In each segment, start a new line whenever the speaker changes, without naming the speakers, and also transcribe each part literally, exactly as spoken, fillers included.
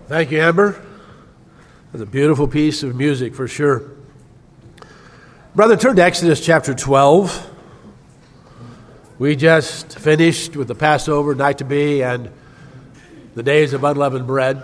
Thank you, Amber. That's a beautiful piece of music for sure. Brother, turn to Exodus chapter twelve. We just finished with the Passover, night to be, and the days of unleavened bread.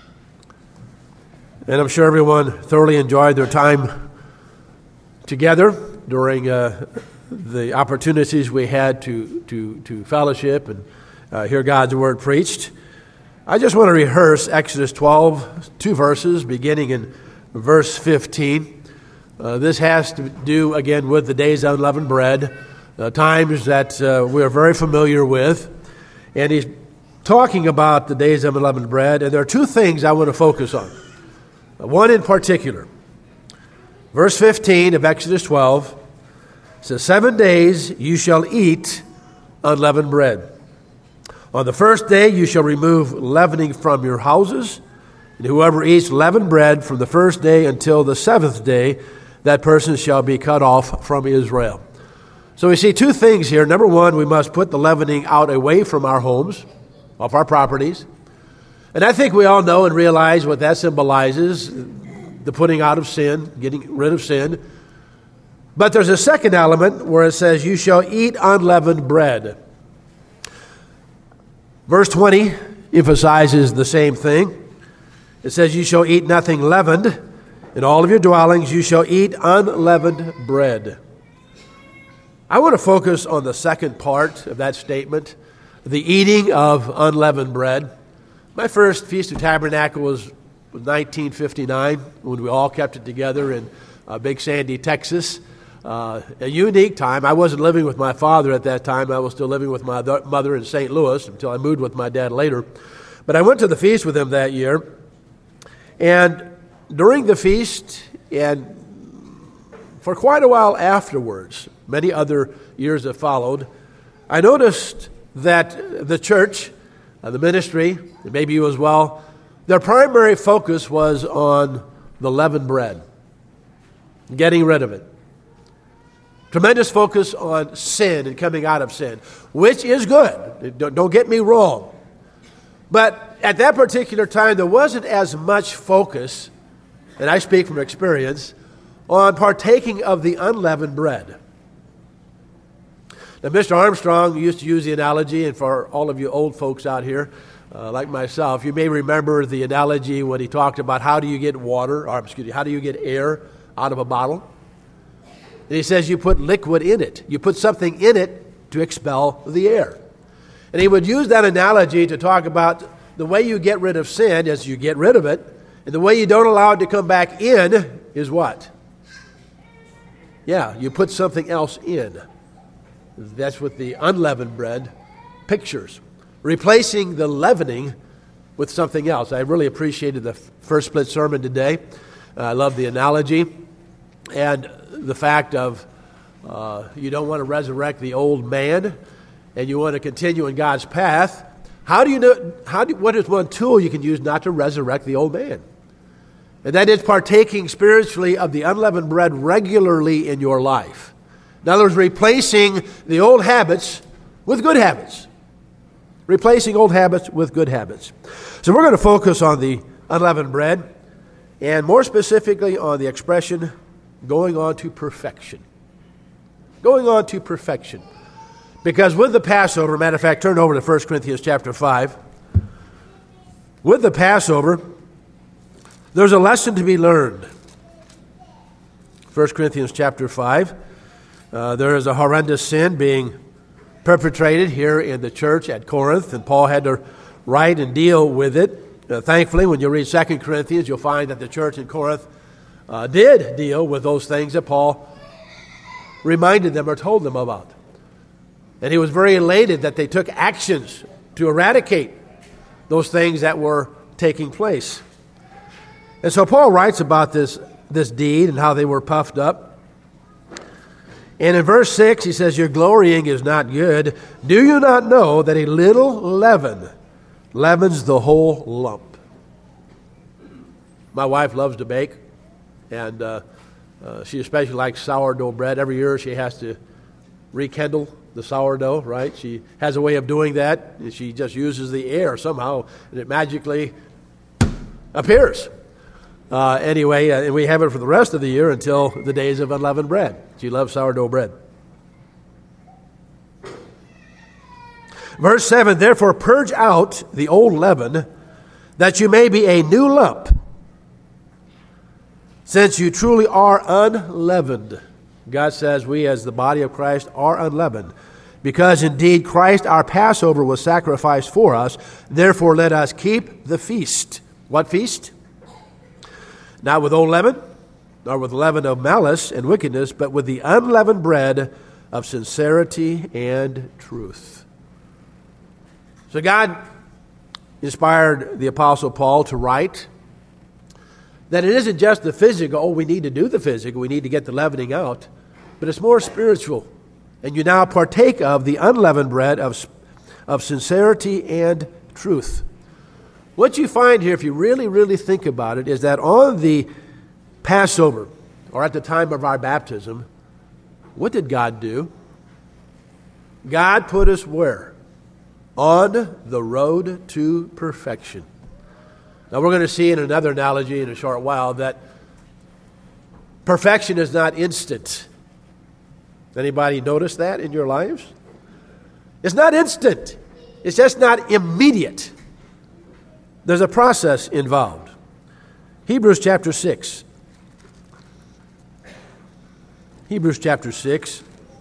And I'm sure everyone thoroughly enjoyed their time together during uh, the opportunities we had to, to, to fellowship and uh, hear God's word preached. I just want to rehearse Exodus twelve, two verses, beginning in verse fifteen. Uh, this has to do, again, with the days of unleavened bread, uh, times that uh, we are very familiar with. And he's talking about the days of unleavened bread, and there are two things I want to focus on. Uh, one in particular. Verse fifteen of Exodus twelve says, Seven days you shall eat unleavened bread. On the first day you shall remove leavening from your houses, and whoever eats leavened bread from the first day until the seventh day, that person shall be cut off from Israel. So we see two things here. Number one, we must put the leavening out away from our homes, off our properties. And I think we all know and realize what that symbolizes, the putting out of sin, getting rid of sin. But there's a second element where it says, you shall eat unleavened bread. Verse twenty emphasizes the same thing. It says, you shall eat nothing leavened. In all of your dwellings you shall eat unleavened bread. I want to focus on the second part of that statement, the eating of unleavened bread. My first Feast of Tabernacle was nineteen fifty-nine, when we all kept it together in uh, Big Sandy, Texas. Uh, a unique time. I wasn't living with my father at that time. I was still living with my th- mother in Saint Louis until I moved with my dad later. But I went to the feast with him that year. And during the feast, and for quite a while afterwards, many other years that followed, I noticed that the church, uh, the ministry, and maybe you as well, their primary focus was on the leavened bread, getting rid of it. Tremendous focus on sin and coming out of sin, which is good. Don't, don't get me wrong. But at that particular time, there wasn't as much focus, and I speak from experience, on partaking of the unleavened bread. Now, Mister Armstrong used to use the analogy, and for all of you old folks out here, uh, like myself, you may remember the analogy when he talked about how do you get water, or excuse me, how do you get air out of a bottle? And he says you put liquid in it. You put something in it to expel the air. And he would use that analogy to talk about the way you get rid of sin is you get rid of it, and the way you don't allow it to come back in is what? Yeah, you put something else in. That's what the unleavened bread pictures. Replacing the leavening with something else. I really appreciated the first split sermon today. Uh, I love the analogy. And the fact of uh, you don't want to resurrect the old man, and you want to continue in God's path. How do you know? How do, what is one tool you can use not to resurrect the old man? And that is partaking spiritually of the unleavened bread regularly in your life. In other words, replacing the old habits with good habits. Replacing old habits with good habits. So we're going to focus on the unleavened bread, and more specifically on the expression going on to perfection. Going on to perfection. Because with the Passover, matter of fact, turn over to First Corinthians chapter five. With the Passover, there's a lesson to be learned. First Corinthians chapter five. Uh, there is a horrendous sin being perpetrated here in the church at Corinth, and Paul had to write and deal with it. Uh, thankfully, when you read Second Corinthians, you'll find that the church in Corinth Uh, did deal with those things that Paul reminded them or told them about. And he was very elated that they took actions to eradicate those things that were taking place. And so Paul writes about this, this deed and how they were puffed up. And in verse six, he says, your glorying is not good. Do you not know that a little leaven leavens the whole lump? My wife loves to bake. And uh, uh, she especially likes sourdough bread. Every year she has to rekindle the sourdough, right? She has a way of doing that. She just uses the air somehow, and it magically appears. Uh, anyway, uh, and we have it for the rest of the year until the days of unleavened bread. She loves sourdough bread. Verse seven, therefore purge out the old leaven, that you may be a new lump, since you truly are unleavened. God says we as the body of Christ are unleavened, because indeed Christ our Passover was sacrificed for us. Therefore let us keep the feast. What feast? Not with old leaven, nor with leaven of malice and wickedness, but with the unleavened bread of sincerity and truth. So God inspired the Apostle Paul to write that it isn't just the physical, oh, we need to do the physical, we need to get the leavening out, but it's more spiritual. And you now partake of the unleavened bread of, of sincerity and truth. What you find here, if you really, really think about it, is that on the Passover, or at the time of our baptism, what did God do? God put us where? On the road to perfection. Now we're going to see in another analogy in a short while that perfection is not instant. Anybody notice that in your lives? It's not instant. It's just not immediate. There's a process involved. Hebrews chapter six. Hebrews chapter six.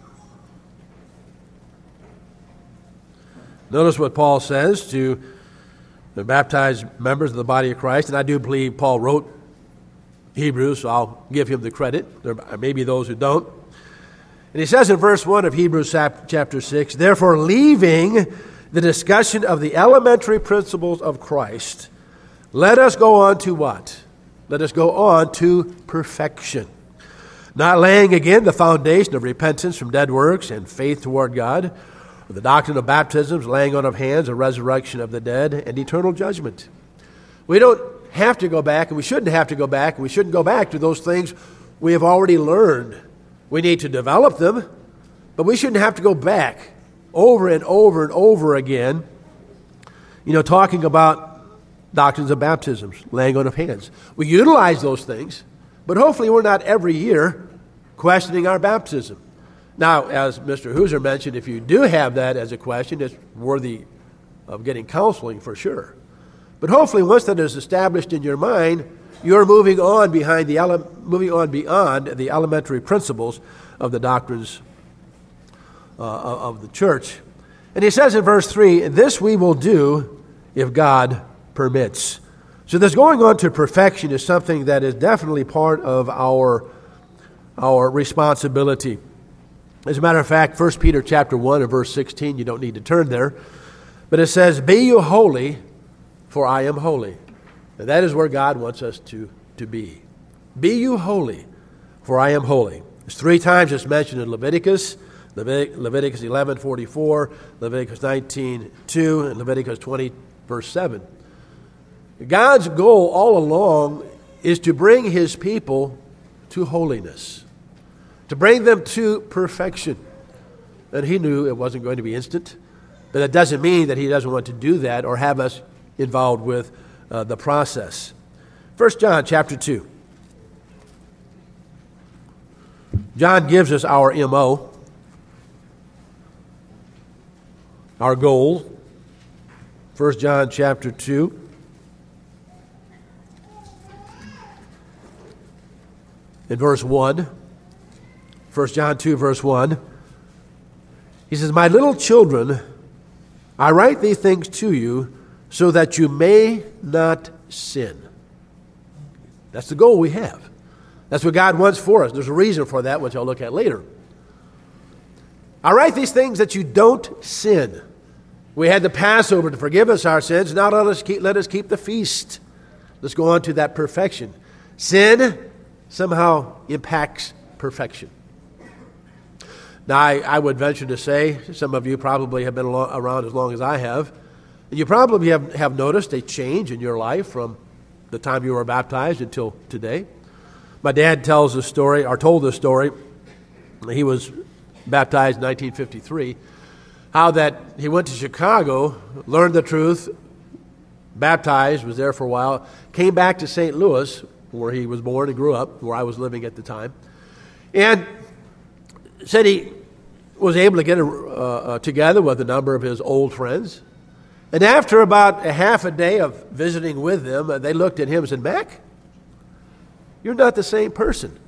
Notice what Paul says to the baptized members of the body of Christ, and I do believe Paul wrote Hebrews, so I'll give him the credit. There may be those who don't. And he says in verse one of Hebrews chapter six, therefore leaving the discussion of the elementary principles of Christ, let us go on to what? Let us go on to perfection. Not laying again the foundation of repentance from dead works and faith toward God, the doctrine of baptisms, laying on of hands, a resurrection of the dead, and eternal judgment. We don't have to go back, and we shouldn't have to go back, and we shouldn't go back to those things we have already learned. We need to develop them, but we shouldn't have to go back over and over and over again, you know, talking about doctrines of baptisms, laying on of hands. We utilize those things, but hopefully we're not every year questioning our baptism. Now, as Mister Hooser mentioned, if you do have that as a question, it's worthy of getting counseling for sure. But hopefully, once that is established in your mind, you're moving on behind the ele- moving on beyond the elementary principles of the doctrines uh, of the church. And he says in verse three, "This we will do if God permits." So, this going on to perfection is something that is definitely part of our our responsibility. As a matter of fact, First Peter chapter one and verse sixteen, you don't need to turn there, but it says, "Be you holy, for I am holy." And that is where God wants us to, to be. Be you holy, for I am holy. There's three times it's mentioned in Leviticus, Levit- Leviticus eleven forty-four, Leviticus nineteen two, and Leviticus twenty verse seven. God's goal all along is to bring his people to holiness, to bring them to perfection. And he knew it wasn't going to be instant, but that doesn't mean that he doesn't want to do that or have us involved with uh, the process. First John chapter two. John gives us our M O, our goal. First John chapter two. In verse one. First John two, verse one. He says, "My little children, I write these things to you so that you may not sin." That's the goal we have. That's what God wants for us. There's a reason for that, which I'll look at later. I write these things that you don't sin. We had the Passover to forgive us our sins. Now let us keep, let us keep the feast. Let's go on to that perfection. Sin somehow impacts perfection. Now, I, I would venture to say, some of you probably have been alo- around as long as I have, and you probably have, have noticed a change in your life from the time you were baptized until today. My dad tells the story, or told the story, he was baptized in nineteen fifty-three, how that he went to Chicago, learned the truth, baptized, was there for a while, came back to Saint Louis, where he was born and grew up, where I was living at the time, and said he was able to get uh, uh, together with a number of his old friends. And after about a half a day of visiting with them, uh, they looked at him and said, "Mac, you're not the same person."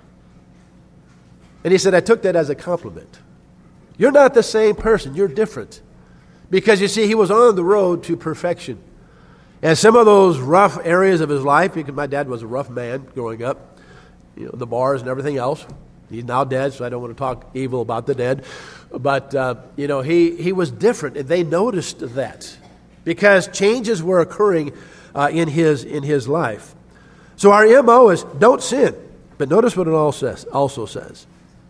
And he said, "I took that as a compliment. You're not the same person. You're different." Because, you see, he was on the road to perfection. And some of those rough areas of his life, because my dad was a rough man growing up, you know, the bars and everything else. He's now dead, so I don't want to talk evil about the dead. But, uh, you know, he, he was different, and they noticed that because changes were occurring uh, in his in his life. So our M O is don't sin. But notice what it all says, also says.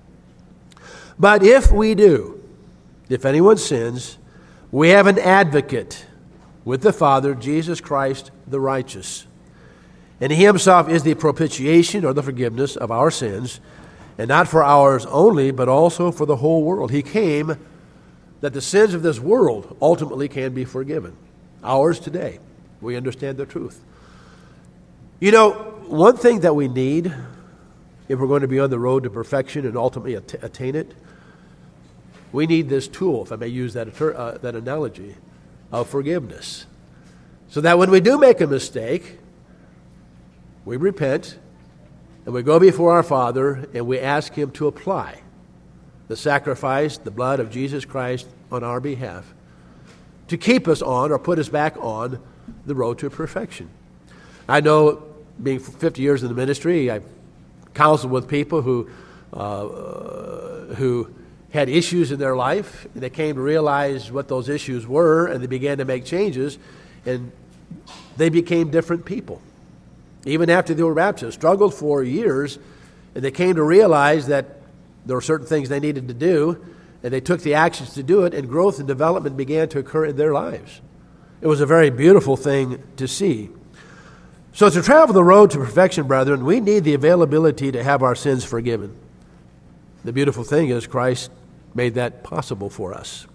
But if we do, if anyone sins, we have an advocate with the Father, Jesus Christ the righteous. And he himself is the propitiation or the forgiveness of our sins, and not for ours only, but also for the whole world. He came that the sins of this world ultimately can be forgiven. Ours today. We understand the truth. You know, one thing that we need if we're going to be on the road to perfection and ultimately att- attain it, we need this tool, if I may use that, uh, that analogy, of forgiveness. So that when we do make a mistake, we repent, and we go before our Father, and we ask Him to apply the sacrifice, the blood of Jesus Christ on our behalf, to keep us on or put us back on the road to perfection. I know, being fifty years in the ministry, I've counseled with people who uh, who had issues in their life, and they came to realize what those issues were, and they began to make changes, and they became different people. Even after they were baptized, struggled for years, and they came to realize that there were certain things they needed to do, and they took the actions to do it, and growth and development began to occur in their lives. It was a very beautiful thing to see. So to travel the road to perfection, brethren, we need the availability to have our sins forgiven. The beautiful thing is Christ made that possible for us.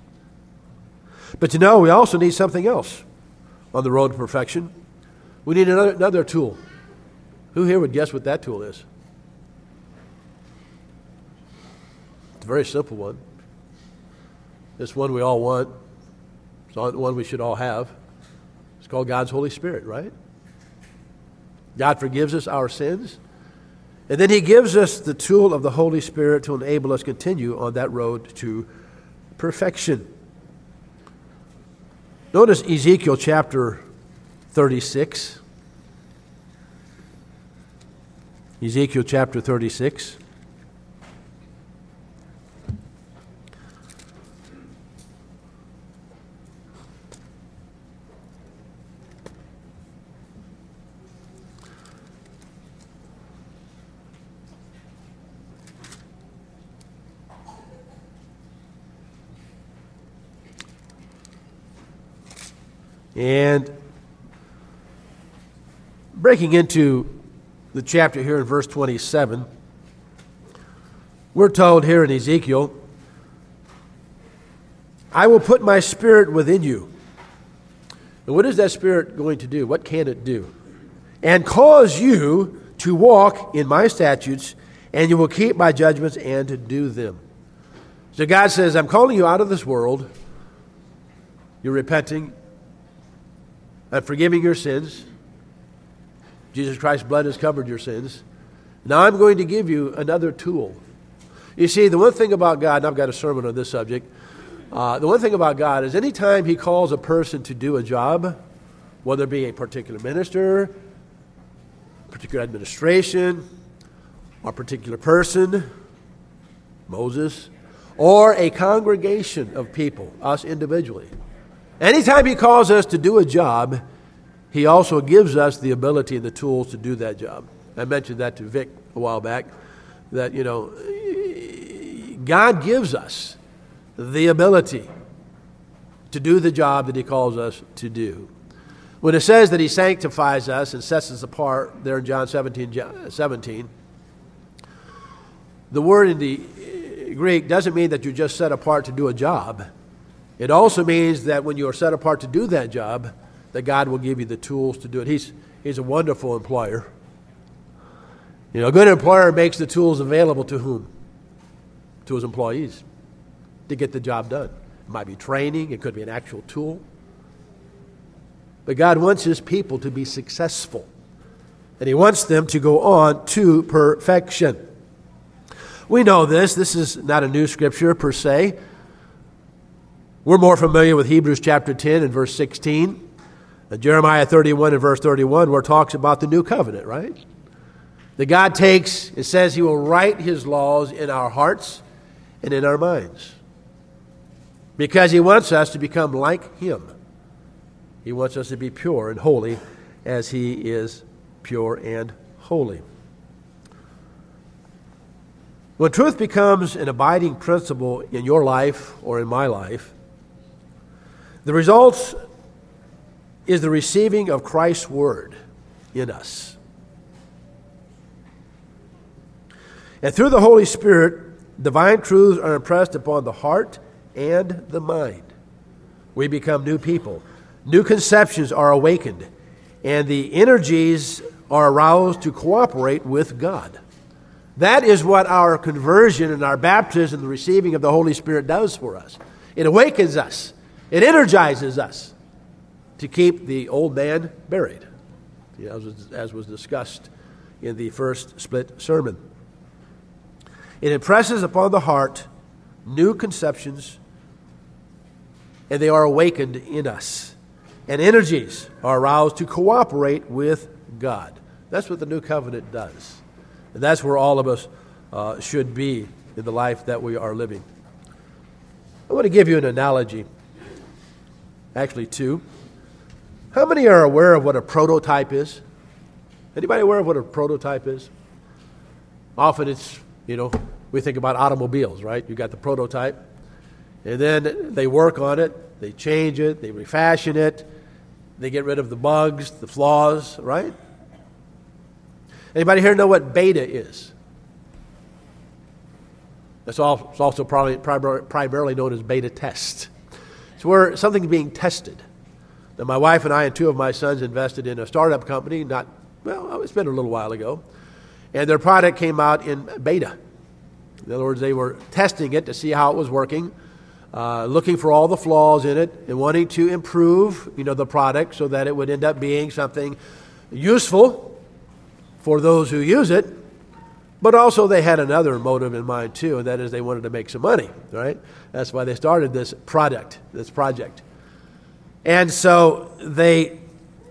But you know, we also need something else on the road to perfection. We need another, another tool. Who here would guess what that tool is? It's a very simple one. It's one we all want. It's one we should all have. It's called God's Holy Spirit, right? God forgives us our sins, and then He gives us the tool of the Holy Spirit to enable us to continue on that road to perfection. Notice Ezekiel chapter thirty-six. Ezekiel chapter thirty-six. And breaking into the chapter here in verse twenty-seven, we're told here in Ezekiel, I will put my spirit within you. And what is that spirit going to do? What can it do? And cause you to walk in my statutes, and you will keep my judgments and to do them. So God says, I'm calling you out of this world. You're repenting. I'm forgiving your sins. Jesus Christ's blood has covered your sins. Now I'm going to give you another tool. You see, the one thing about God, and I've got a sermon on this subject, uh, the one thing about God is anytime He calls a person to do a job, whether it be a particular minister, particular administration, or a particular person, Moses, or a congregation of people, us individually, anytime He calls us to do a job, He also gives us the ability and the tools to do that job. I mentioned that to Vic a while back, that, you know, God gives us the ability to do the job that He calls us to do. When it says that He sanctifies us and sets us apart, there in John seventeen, seventeen, the word in the Greek doesn't mean that you're just set apart to do a job. It also means that when you are set apart to do that job, that God will give you the tools to do it. He's, he's a wonderful employer. You know, a good employer makes the tools available to whom? To his employees to get the job done. It might be training. It could be an actual tool. But God wants his people to be successful. And he wants them to go on to perfection. We know this. This is not a new scripture per se. We're more familiar with Hebrews chapter ten and verse sixteen. And Jeremiah thirty-one and verse thirty-one, where it talks about the new covenant, right? That God takes, it says he will write his laws in our hearts and in our minds. Because he wants us to become like him. He wants us to be pure and holy as he is pure and holy. When truth becomes an abiding principle in your life or in my life, the result is the receiving of Christ's word in us. And through the Holy Spirit, divine truths are impressed upon the heart and the mind. We become new people. New conceptions are awakened, and the energies are aroused to cooperate with God. That is what our conversion and our baptism, the receiving of the Holy Spirit does for us. It awakens us. It energizes us to keep the old man buried, you know, as, as was discussed in the first split sermon. It impresses upon the heart new conceptions, and they are awakened in us. And energies are aroused to cooperate with God. That's what the new covenant does. And that's where all of us uh, should be in the life that we are living. I want to give you an analogy. Actually, two. How many are aware of what a prototype is? Anybody aware of what a prototype is? Often it's, you know, we think about automobiles, right? You got the prototype, and then they work on it, they change it, they refashion it, they get rid of the bugs, the flaws, right? Anybody here know what beta is? That's also probably primarily known as beta test. It's where something's being tested. Now, my wife and I and two of my sons invested in a startup company, not, well, it's been a little while ago, and their product came out in beta. In other words, they were testing it to see how it was working, uh, looking for all the flaws in it, and wanting to improve, you know, the product so that it would end up being something useful for those who use it, but also they had another motive in mind too, and that is they wanted to make some money, right? That's why they started this product, this project. And so they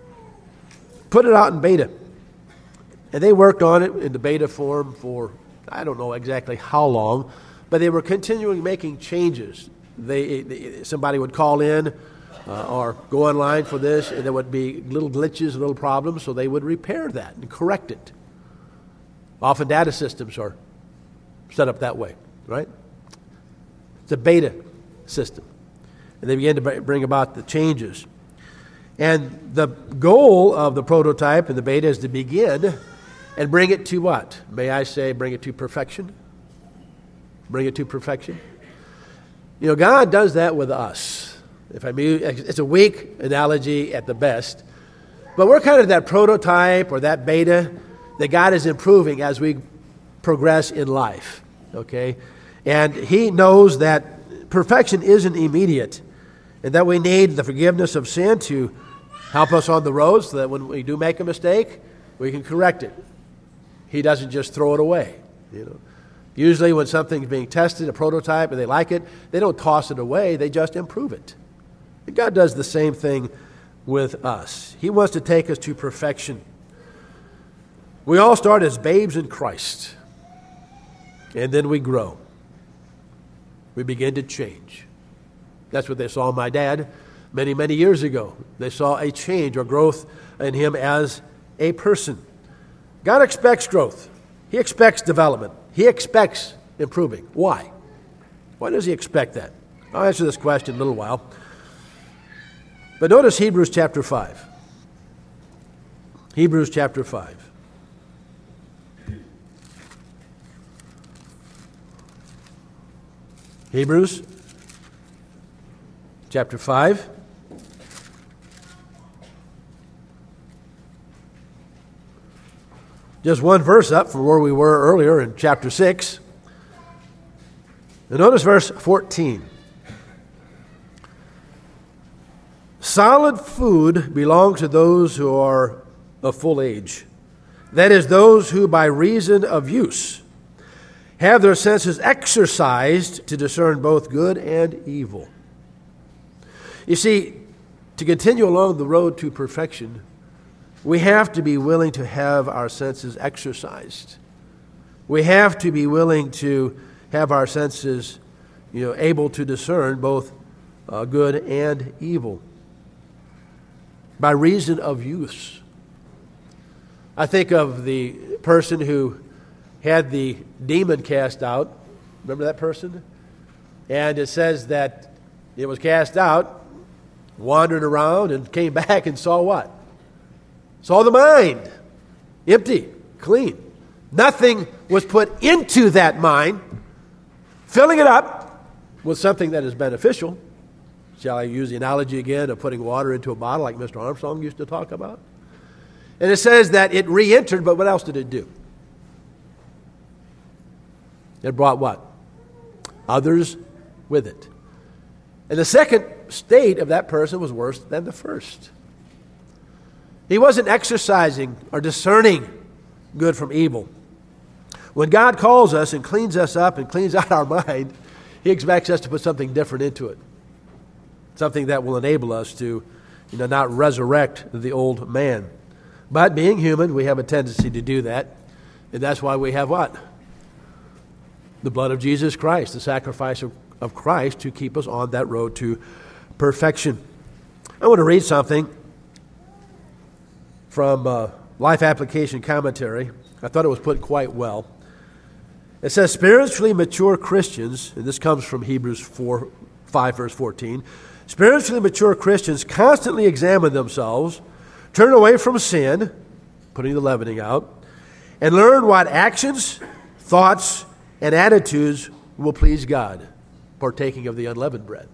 put it out in beta, and they worked on it in the beta form for, I don't know exactly how long, but they were continually making changes. They, they somebody would call in Uh, or go online for this, and there would be little glitches, little problems, so they would repair that and correct it. Often data systems are set up that way, right? It's a beta system. And they begin to bring about the changes. And the goal of the prototype and the beta is to begin and bring it to what? May I say bring it to perfection? Bring it to perfection? You know, God does that with us. If I mean, it's a weak analogy at the best, but we're kind of that prototype or that beta that God is improving as we progress in life, okay? And he knows that perfection isn't immediate, and that we need the forgiveness of sin to help us on the road so that when we do make a mistake, we can correct it. He doesn't just throw it away, you know. Usually when something's being tested, a prototype, and they like it, they don't toss it away, they just improve it. And God does the same thing with us. He wants to take us to perfection. We all start as babes in Christ, and then we grow. We begin to change. That's what they saw in my dad many, many years ago. They saw a change or growth in him as a person. God expects growth. He expects development. He expects improving. Why? Why does he expect that? I'll answer this question in a little while. But notice Hebrews chapter five. Hebrews chapter five. Hebrews chapter five. Just one verse up from where we were earlier in chapter six. And notice verse fourteen. Solid food belongs to those who are of full age. That is, those who by reason of use have their senses exercised to discern both good and evil. You see, to continue along the road to perfection, we have to be willing to have our senses exercised. We have to be willing to have our senses, you know, able to discern both uh, good and evil by reason of use. I think of the person who had the demon cast out. Remember that person? And it says that it was cast out, wandered around, and came back and saw what? Saw the mind. Empty, clean. Nothing was put into that mind, filling it up with something that is beneficial. Shall I use the analogy again of putting water into a bottle like Mister Armstrong used to talk about? And it says that it re-entered, but what else did it do? It brought what? Others with it. And the second state of that person was worse than the first. He wasn't exercising or discerning good from evil. When God calls us and cleans us up and cleans out our mind, He expects us to put something different into it. Something that will enable us to, you know, not resurrect the old man. But being human, we have a tendency to do that. And that's why we have what? The blood of Jesus Christ, the sacrifice of, of Christ to keep us on that road to perfection. I want to read something from uh, Life Application Commentary. I thought it was put quite well. It says, spiritually mature Christians, and this comes from Hebrews four, five, verse fourteen, spiritually mature Christians constantly examine themselves, turn away from sin, putting the leavening out, and learn what actions, thoughts, and attitudes will please God, partaking of the unleavened bread.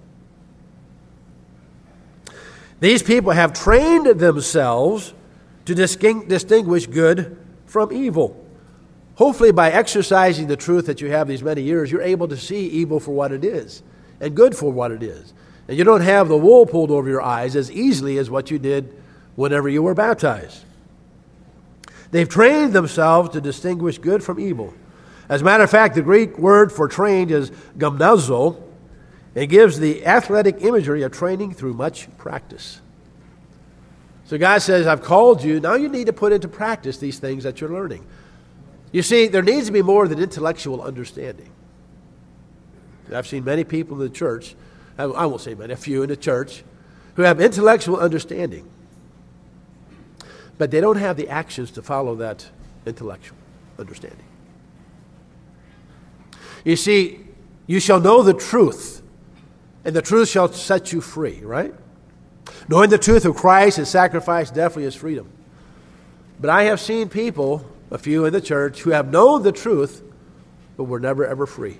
These people have trained themselves to distinguish good from evil. Hopefully by exercising the truth that you have these many years, you're able to see evil for what it is and good for what it is. And you don't have the wool pulled over your eyes as easily as what you did whenever you were baptized. They've trained themselves to distinguish good from evil. As a matter of fact, the Greek word for trained is gymnazo. It gives the athletic imagery of training through much practice. So God says, I've called you. Now you need to put into practice these things that you're learning. You see, there needs to be more than intellectual understanding. I've seen many people in the church, I won't say many, a few in the church, who have intellectual understanding. But they don't have the actions to follow that intellectual understanding. You see, you shall know the truth, and the truth shall set you free, right? Knowing the truth of Christ, His sacrifice definitely is freedom. But I have seen people, a few in the church, who have known the truth, but were never ever free.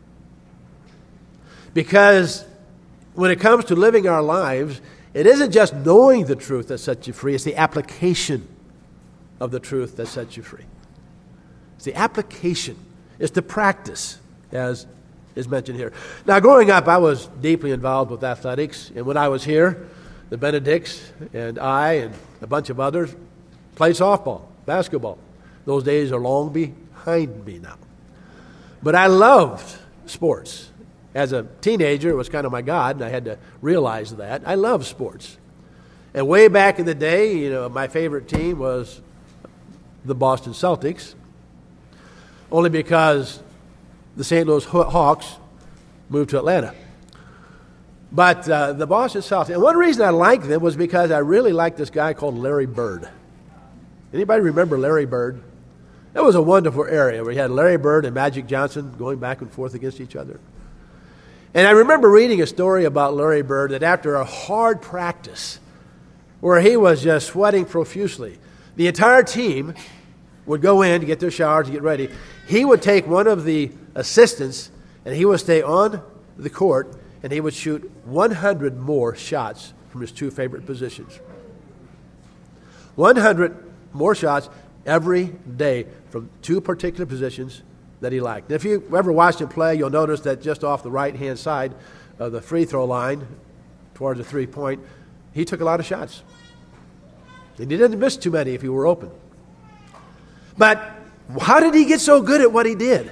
Because when it comes to living our lives, it isn't just knowing the truth that sets you free, it's the application of the truth that sets you free. It's the application. It's the practice, as is mentioned here. Now, growing up, I was deeply involved with athletics, and when I was here, the Benedicts and I and a bunch of others played softball, basketball. Those days are long behind me now. But I loved sports. As a teenager, it was kind of my God, and I had to realize that. I love sports. And way back in the day, you know, my favorite team was the Boston Celtics, only because the Saint Louis Hawks moved to Atlanta. But uh, the Boston Celtics, and one reason I liked them was because I really liked this guy called Larry Bird. Anybody remember Larry Bird? That was a wonderful area where you had Larry Bird and Magic Johnson going back and forth against each other. And I remember reading a story about Larry Bird that after a hard practice where he was just sweating profusely, the entire team would go in to get their showers, to get ready. He would take one of the assistants and he would stay on the court and he would shoot one hundred more shots from his two favorite positions. one hundred more shots every day from two particular positions that he liked. If you ever watched him play, you'll notice that just off the right-hand side of the free throw line towards the three-point, he took a lot of shots. And he didn't miss too many if he were open. But how did he get so good at what he did?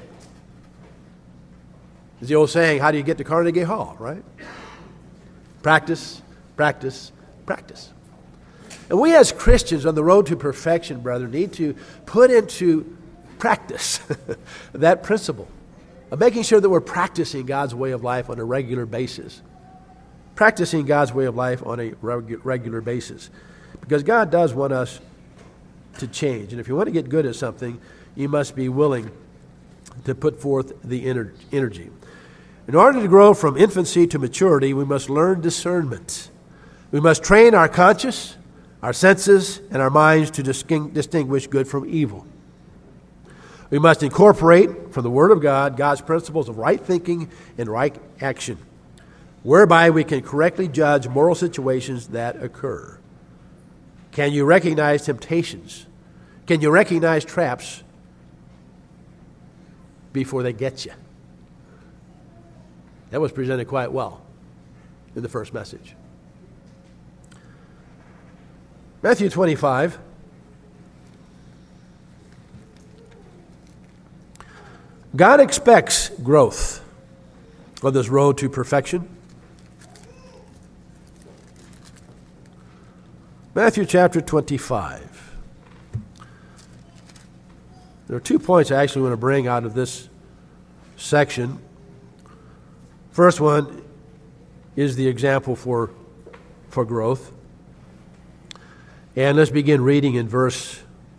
It's the old saying, how do you get to Carnegie Hall, right? Practice, practice, practice. And we as Christians on the road to perfection, brother, need to put into practice that principle of making sure that we're practicing God's way of life on a regular basis. Practicing God's way of life on a regu- regular basis. Because God does want us to change. And if you want to get good at something, you must be willing to put forth the ener- energy. In order to grow from infancy to maturity, we must learn discernment. We must train our conscience, our senses, and our minds to disting- distinguish good from evil. We must incorporate from the Word of God God's principles of right thinking and right action, whereby we can correctly judge moral situations that occur. Can you recognize temptations? Can you recognize traps before they get you? That was presented quite well in the first message. Matthew twenty-five. God expects growth on this road to perfection. Matthew chapter twenty-five. There are two points I actually want to bring out of this section. First one is the example for, for growth. And let's begin reading in verse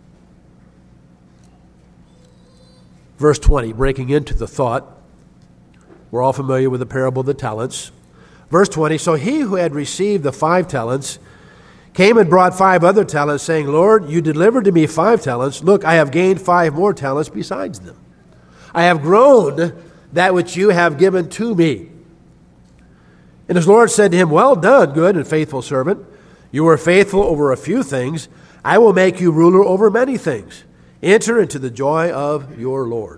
Verse twenty, breaking into the thought. We're all familiar with the parable of the talents. Verse twenty, so he who had received the five talents came and brought five other talents, saying, Lord, you delivered to me five talents. Look, I have gained five more talents besides them. I have grown that which you have given to me. And his Lord said to him, well done, good and faithful servant. You were faithful over a few things. I will make you ruler over many things. Enter into the joy of your Lord.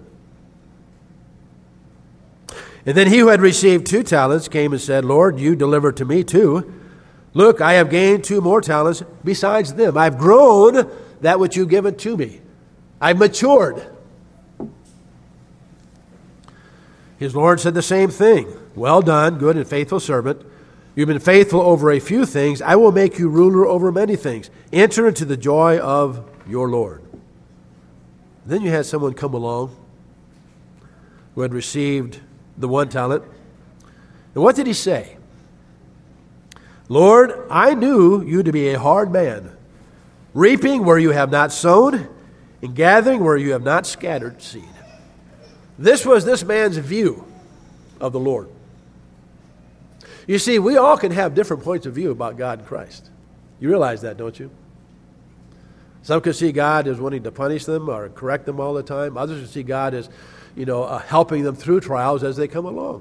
And then he who had received two talents came and said, Lord, you delivered to me two. Look, I have gained two more talents besides them. I've grown that which you've given to me. I've matured. His Lord said the same thing. Well done, good and faithful servant. You've been faithful over a few things. I will make you ruler over many things. Enter into the joy of your Lord. Then you had someone come along who had received the one talent. And what did he say? Lord, I knew you to be a hard man, reaping where you have not sown, and gathering where you have not scattered seed. This was this man's view of the Lord. You see, we all can have different points of view about God and Christ. You realize that, don't you? Some can see God as wanting to punish them or correct them all the time. Others can see God as, you know, uh, helping them through trials as they come along.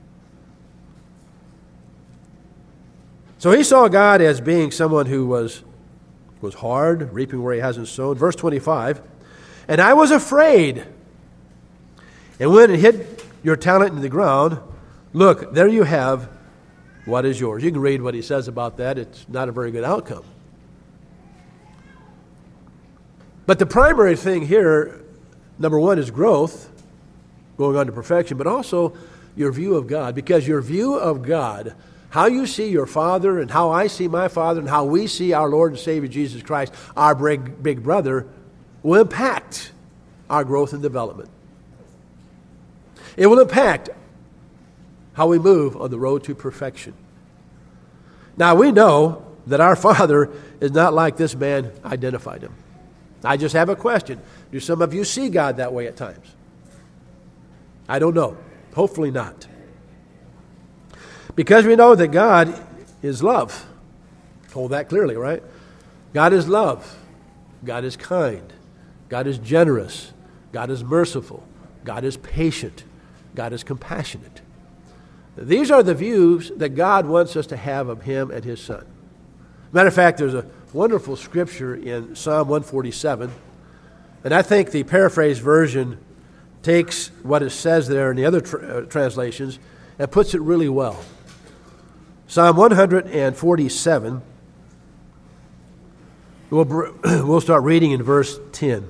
So he saw God as being someone who was, was hard, reaping where he hasn't sown. Verse twenty-five, and I was afraid. And when it hit your talent in the ground, look, there you have what is yours. You can read what he says about that. It's not a very good outcome. But the primary thing here, number one, is growth, going on to perfection, but also your view of God. Because your view of God, how you see your Father and how I see my Father and how we see our Lord and Savior Jesus Christ, our big, big brother, will impact our growth and development. It will impact how we move on the road to perfection. Now, we know that our Father is not like this man identified him. I just have a question. Do some of you see God that way at times? I don't know. Hopefully not. Because we know that God is love. Told that clearly, right? God is love. God is kind. God is generous. God is merciful. God is patient. God is compassionate. These are the views that God wants us to have of him and his Son. Matter of fact, there's a wonderful scripture in Psalm one forty-seven. And I think the paraphrased version takes what it says there in the other tra- uh, translations and puts it really well. Psalm one forty-seven, we'll, br- we'll start reading in verse ten.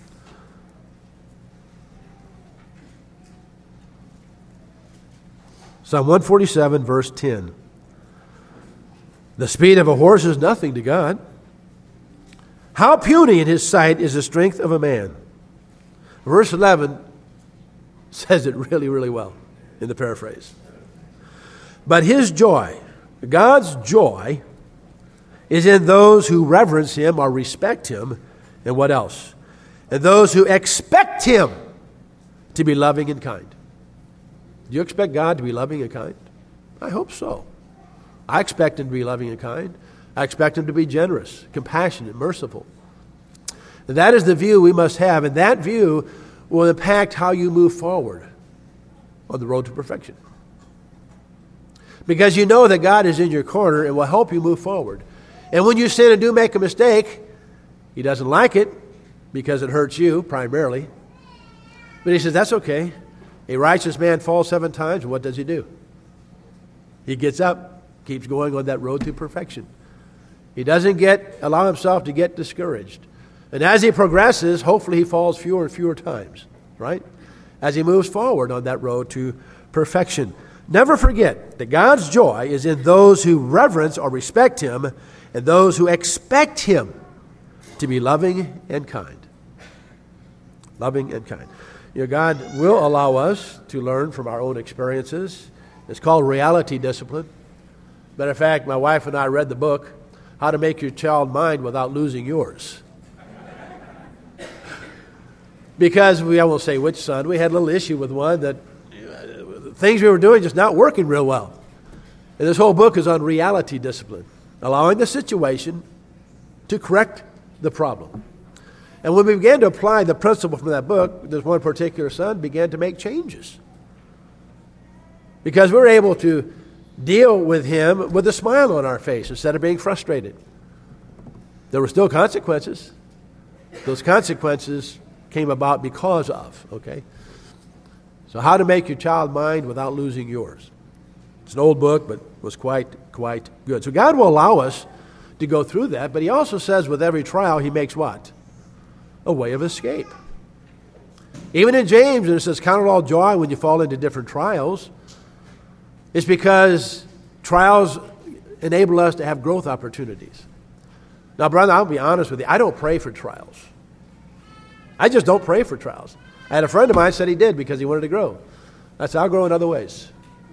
Psalm one forty-seven, verse ten. The speed of a horse is nothing to God. How puny in his sight is the strength of a man. Verse eleven says it really, really well in the paraphrase. But his joy, God's joy, is in those who reverence him or respect him. And what else? And those who expect him to be loving and kind. Do you expect God to be loving and kind? I hope so. I expect him to be loving and kind. I expect him to be generous, compassionate, merciful. And that is the view we must have, and that view will impact how you move forward on the road to perfection. Because you know that God is in your corner and will help you move forward. And when you sin and do make a mistake, he doesn't like it because it hurts you primarily. But he says, that's okay. A righteous man falls seven times, and what does he do? He gets up, keeps going on that road to perfection. He doesn't get allow himself to get discouraged. And as he progresses, hopefully he falls fewer and fewer times, right? As he moves forward on that road to perfection. Never forget that God's joy is in those who reverence or respect him and those who expect him to be loving and kind. Loving and kind. You know, God will allow us to learn from our own experiences. It's called reality discipline. Matter of fact, my wife and I read the book, How to Make Your Child Mind Without Losing Yours. Because we, I won't say which son, we had a little issue with one that uh, things we were doing just not working real well. And this whole book is on reality discipline, allowing the situation to correct the problem. And when we began to apply the principle from that book, this one particular son began to make changes. Because we were able to deal with him with a smile on our face instead of being frustrated. There were still consequences. Those consequences came about because of, okay? So how to make your child mind without losing yours. It's an old book, but was quite, quite good. So God will allow us to go through that, but he also says with every trial, he makes what? A way of escape. Even in James, it says, count it all joy when you fall into different trials. It's because trials enable us to have growth opportunities. Now, brother, I'll be honest with you. I don't pray for trials. I just don't pray for trials. I had a friend of mine said he did because he wanted to grow. I said, I'll grow in other ways.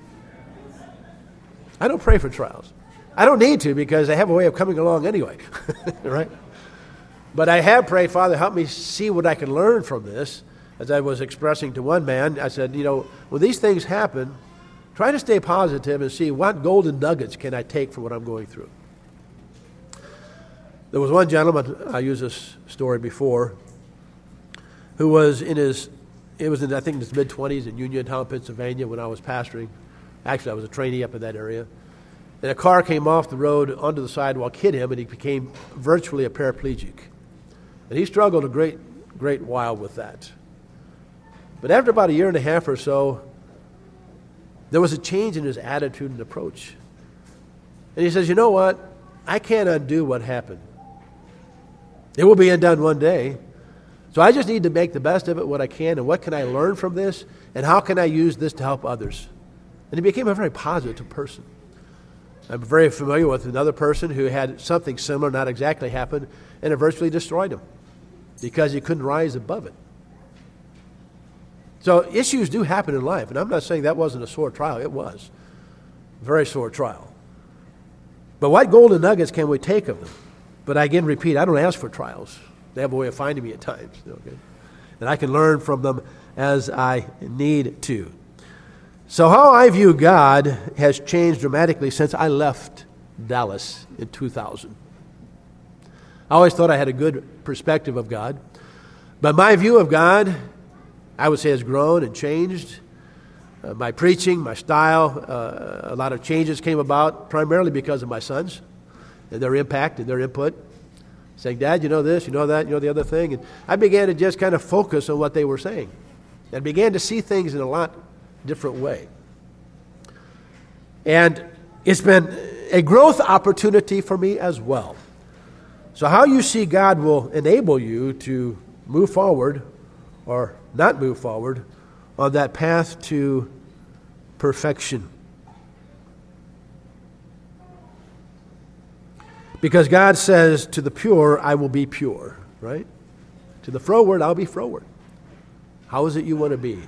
I don't pray for trials. I don't need to because they have a way of coming along anyway. Right? But I have prayed, Father, help me see what I can learn from this. As I was expressing to one man, I said, you know, when these things happen, try to stay positive and see what golden nuggets can I take from what I'm going through. There was one gentleman, I used this story before, who was in his, it was in, I think, in his mid-twenties in Uniontown, Pennsylvania when I was pastoring. Actually, I was a trainee up in that area. And a car came off the road onto the sidewalk, hit him, and he became virtually a paraplegic. And he struggled a great, great while with that. But after about a year and a half or so, there was a change in his attitude and approach. And he says, you know what? I can't undo what happened. It will be undone one day. So I just need to make the best of it, what I can, and what can I learn from this, and how can I use this to help others? And he became a very positive person. I'm very familiar with another person who had something similar, not exactly happen, and it virtually destroyed him because he couldn't rise above it. So issues do happen in life, and I'm not saying that wasn't a sore trial. It was a very sore trial. But what golden nuggets can we take of them? But I again repeat, I don't ask for trials. They have a way of finding me at times. Okay? And I can learn from them as I need to. So how I view God has changed dramatically since I left Dallas in two thousand. I always thought I had a good perspective of God. But my view of God, I would say, has grown and changed. Uh, my preaching, my style, uh, a lot of changes came about primarily because of my sons and their impact and their input. saying, Dad, you know this, you know that, you know the other thing. And I began to just kind of focus on what they were saying and began to see things in a lot different way. And it's been a growth opportunity for me as well. So how you see God will enable you to move forward or not move forward on that path to perfection. Because God says, to the pure, I will be pure, right? To the froward, I'll be froward. How is it you want to be?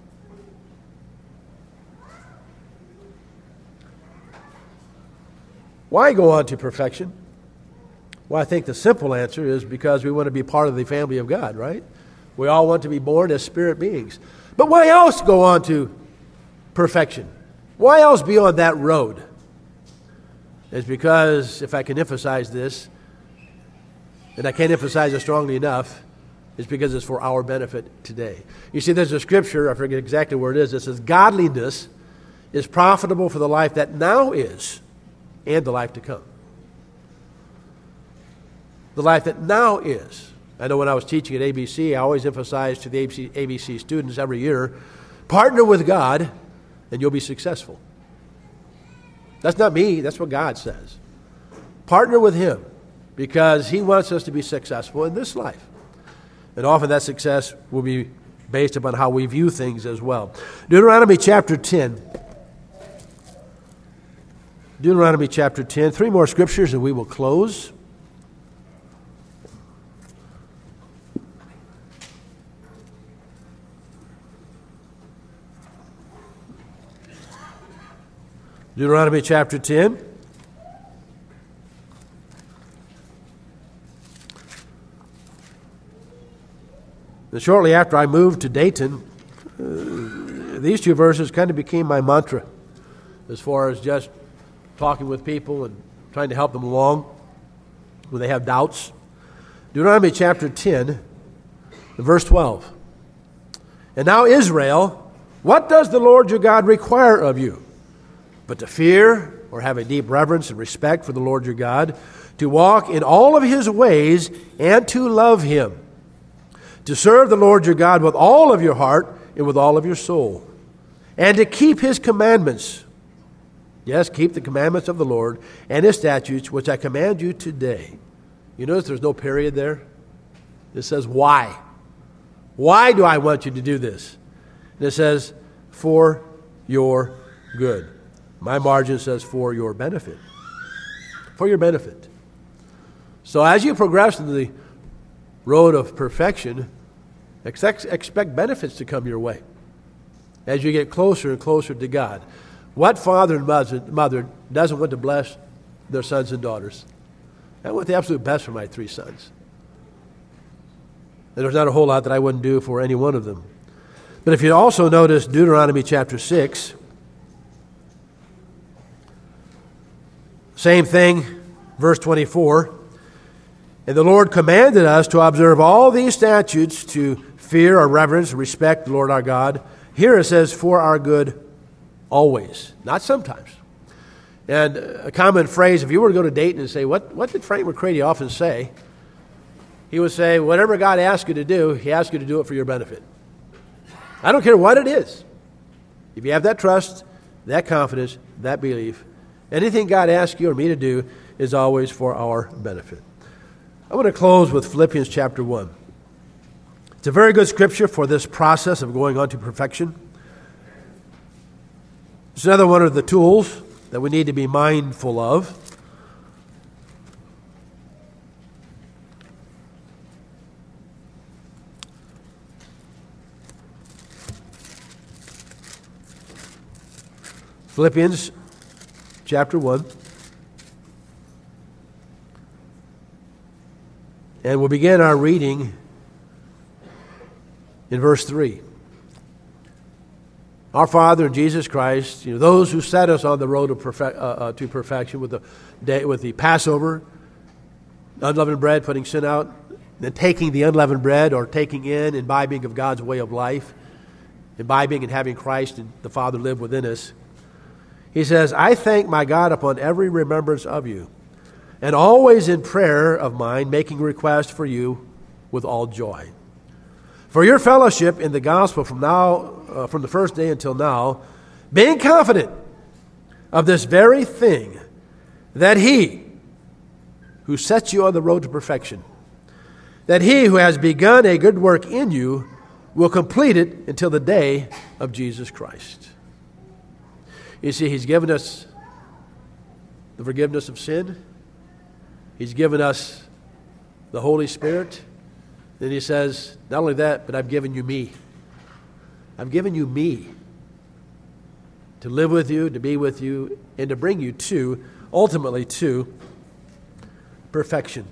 Why go on to perfection? Well, I think the simple answer is because we want to be part of the family of God, right? We all want to be born as spirit beings. But why else go on to perfection? Why else be on that road? It's because, if I can emphasize this, and I can't emphasize it strongly enough, it's because it's for our benefit today. You see, there's a scripture, I forget exactly where it is, that says, godliness is profitable for the life that now is and the life to come. The life that now is. I know when I was teaching at A B C, I always emphasized to the A B C students every year, partner with God and you'll be successful. That's not me, that's what God says. Partner with Him because He wants us to be successful in this life. And often that success will be based upon how we view things as well. Deuteronomy chapter ten. Deuteronomy chapter ten. Three more scriptures and we will close. Deuteronomy chapter ten. And shortly after I moved to Dayton, uh, these two verses kind of became my mantra as far as just talking with people and trying to help them along when they have doubts. Deuteronomy chapter ten, verse twelve. And now Israel, what does the Lord your God require of you? But to fear or have a deep reverence and respect for the Lord your God, to walk in all of His ways and to love Him, to serve the Lord your God with all of your heart and with all of your soul, and to keep His commandments. Yes, keep the commandments of the Lord and His statutes, which I command you today. You notice there's no period there? It says, why? Why do I want you to do this? And it says, for your good. My margin says, for your benefit. For your benefit. So as you progress in the road of perfection, expect, expect benefits to come your way as you get closer and closer to God. What father and mother doesn't want to bless their sons and daughters? I want the absolute best for my three sons. And there's not a whole lot that I wouldn't do for any one of them. But if you also notice Deuteronomy chapter six, same thing, verse twenty-four. And the Lord commanded us to observe all these statutes, to fear or reverence and respect the Lord our God. Here it says, for our good always, not sometimes. And a common phrase, if you were to go to Dayton and say, what, what did Frank McCready often say? He would say, whatever God asks you to do, He asks you to do it for your benefit. I don't care what it is. If you have that trust, that confidence, that belief, anything God asks you or me to do is always for our benefit. I want to close with Philippians chapter one. It's a very good scripture for this process of going on to perfection. It's another one of the tools that we need to be mindful of. Philippians chapter one. And we'll begin our reading in verse three. Our Father in Jesus Christ, you know, those who set us on the road of perfect, uh, uh, to perfection with the day, with the Passover, unleavened bread, putting sin out, then taking the unleavened bread or taking in, imbibing of God's way of life, imbibing and having Christ and the Father live within us. He says, I thank my God upon every remembrance of you, and always in prayer of mine, making request for you with all joy. For your fellowship in the gospel from now, uh, from the first day until now, being confident of this very thing, that he who sets you on the road to perfection, that he who has begun a good work in you will complete it until the day of Jesus Christ. You see, he's given us the forgiveness of sin. He's given us the Holy Spirit. Then he says, not only that, but I've given you me. I've given you me to live with you, to be with you, and to bring you to, ultimately to, perfection.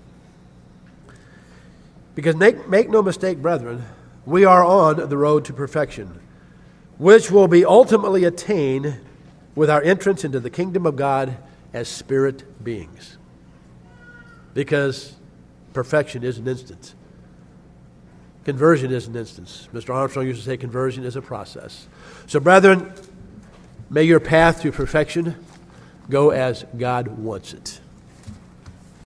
Because make, make no mistake, brethren, we are on the road to perfection, which will be ultimately attained with our entrance into the kingdom of God as spirit beings. Because perfection is an instant. Conversion is an instance. Mister Armstrong used to say conversion is a process. So, brethren, may your path to perfection go as God wants it.